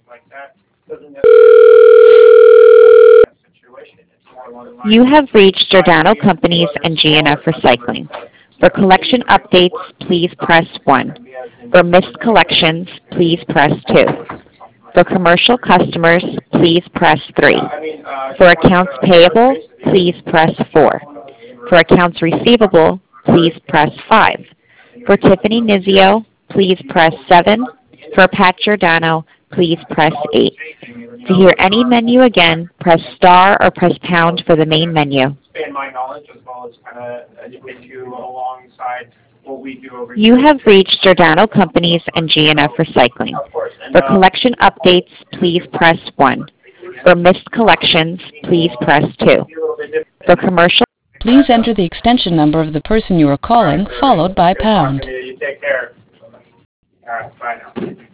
like that. Doesn't necessarily situation. It's more along the lines You have reached Giordano Companies and GNF Recycling. For collection updates, please press 1. For missed collections, please press 2. For commercial customers, please press 3. For accounts payable, please press 4. For accounts receivable, please press 5. For Tiffany Nizio, please press 7. For Pat Giordano, please press 8. To hear any menu again, press star or press pound for the main menu. expand my knowledge as well as kind of educate you alongside what we do over You here. have reached Giordano Companies and GNF Recycling. Of course. And, For collection updates, please press 1. For missed collections, please press 2. For commercial... Please enter the extension number of the person you are calling, followed by pound. You take care. All right, bye now.